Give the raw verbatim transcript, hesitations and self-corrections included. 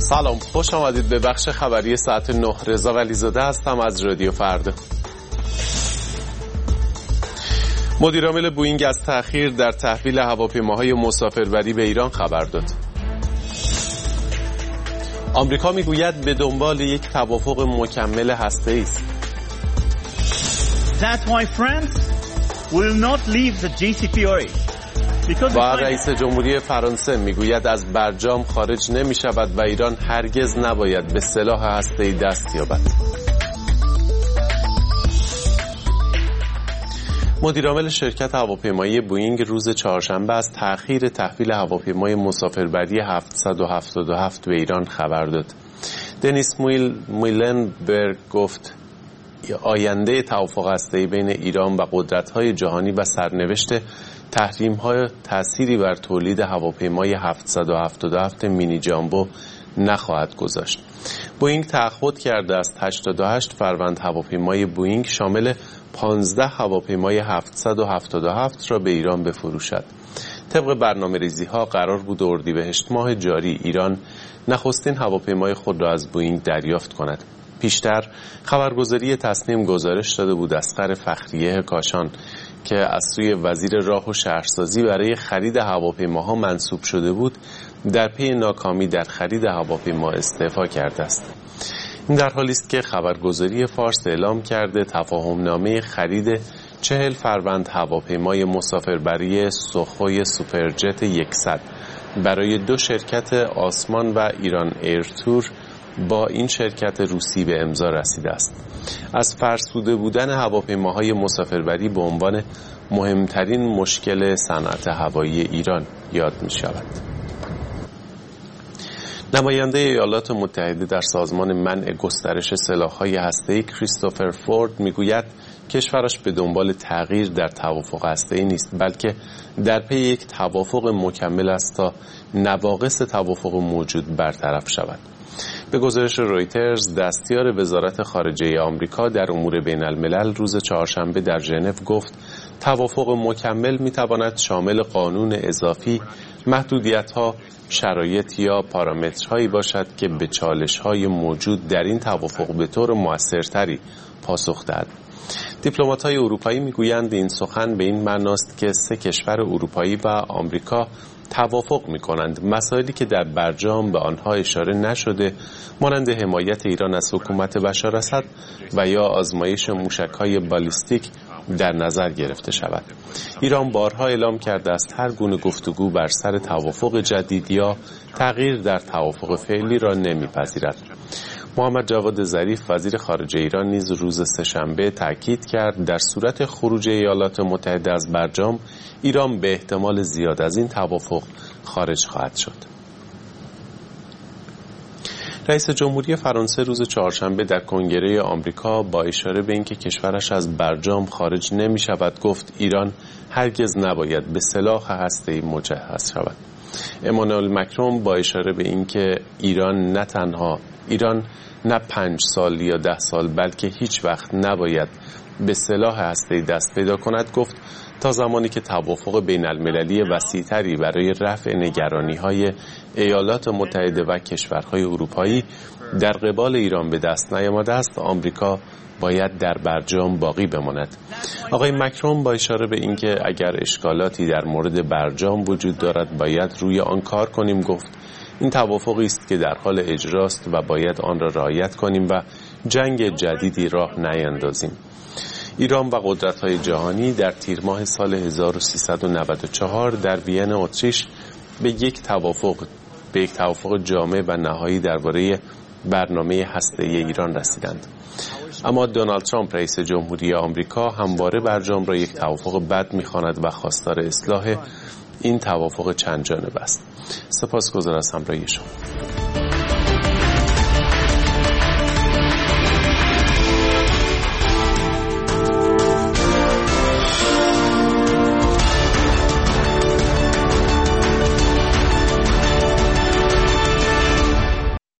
سلام، خوش آمدید به بخش خبری ساعت نه. رضا ولیزاده هستم از رادیو فردا. مدیرعامل بوئینگ از تأخیر در تحویل هواپیماهای مسافربری به ایران خبر داد. آمریکا میگوید به دنبال یک توافق مکمل هسته‌ای است. That my friends will not leave the جی سی پی او ای. و رئیس جمهوری فرانسه میگوید از برجام خارج نمی شود و ایران هرگز نباید به سلاح هسته‌ای دست یابد. مدیرعامل شرکت هواپیمایی بوئینگ روز چهارشنبه از تأخیر تحویل هواپیمای مسافربری هفتصد و هفتاد و هفت به ایران خبر داد. دنیس مویل مویلنبرگ گفت آینده توافق هسته‌ای بین ایران و قدرت‌های جهانی و سرنوشت تحریم‌های تأثیری بر تولید هواپیمای هفتصد و هفتاد و هفت مینی جامبو نخواهد گذاشت. بوئینگ تعهد کرده است هشتاد و هشت فروند هواپیمای بوئینگ شامل پانزده هواپیمای هفتصد و هفتاد و هفت را به ایران بفروشد. طبق برنامه‌ریزی‌ها قرار بود اردیبهشت ماه جاری ایران نخستین هواپیمای خود را از بوئینگ دریافت کند. پیشتر خبرگزاری تصنیم گزارش داده بود اصغر فخریه کاشان که از سوی وزیر راه و شهرسازی برای خرید هواپیماها منصوب شده بود در پی ناکامی در خرید هواپیما استعفا کرده است. این در حالی است که خبرگزاری فارس اعلام کرده تفاهمنامه خرید چهل فروند هواپیمای مسافربری سوخوی سوپرجت صد برای دو شرکت آسمان و ایران ایرتور با این شرکت روسی به امضا رسیده است. از فرسوده بودن هواپیماهای مسافربری به عنوان مهمترین مشکل صنعت هوایی ایران یاد می شود. نماینده ایالات متحده در سازمان منع گسترش سلاح‌های هسته‌ای کریستوفر فورد میگوید کشورش به دنبال تغییر در توافق هسته‌ای نیست، بلکه در پی یک توافق مکمل است تا نواقص توافق موجود برطرف شود. به گزارش رویترز، دستیار وزارت خارجه آمریکا در امور بین الملل روز چهارشنبه در ژنو گفت توافق مکمل میتواند شامل قانون اضافی، محدودیت‌ها، شرایط یا پارامترهایی باشد که به چالش‌های موجود در این توافق به طور مؤثرتری پاسخ دهد. دیپلمات‌های اروپایی میگویند این سخن به این معناست که سه کشور اروپایی و آمریکا توافق می‌کنند مسائلی که در برجام به آنها اشاره نشده مانند حمایت ایران از حکومت بشار اسد و یا آزمایش موشک‌های بالیستیک در نظر گرفته شود. ایران بارها اعلام کرده است هر گونه گفتگو بر سر توافق جدید یا تغییر در توافق فعلی را نمی‌پذیرد. محمد جواد ظریف وزیر خارجه ایران نیز روز سه‌شنبه تاکید کرد در صورت خروج ایالات متحده از برجام ایران به احتمال زیاد از این توافق خارج خواهد شد. رئیس جمهوری فرانسه روز چهارشنبه در کنگره آمریکا با اشاره به اینکه کشورش از برجام خارج نمی شود گفت ایران هرگز نباید به سلاح هسته‌ای مجهز شود. امانوئل مکرون با اشاره به اینکه ایران نه تنها ایران نه پنج سال یا ده سال بلکه هیچ وقت نباید به سلاح هسته‌ای دست پیدا کند گفت تا زمانی که توافق بین المللی وسیع‌تری برای رفع نگرانی‌های ایالات متحده و کشورهای اروپایی در قبال ایران به دست نیامده است آمریکا باید در برجام باقی بماند. آقای مکرون با اشاره به اینکه اگر اشکالاتی در مورد برجام وجود دارد باید روی آن کار کنیم گفت این توافقی است که در حال اجراست و باید آن را رعایت کنیم و جنگ جدیدی راه نیندازیم. ایران و قدرت‌های جهانی در تیر ماه سال هزار و سیصد و نود و چهار در وین اتریش به یک توافق به یک توافق جامع و نهایی درباره برنامه هسته‌ای ایران رسیدند. اما دونالد ترامپ رئیس جمهوری آمریکا همواره برجام را یک توافق بد می‌خواند و خواستار اصلاح این توافق چند جانبه است. سپاسگزار از همراهی شما.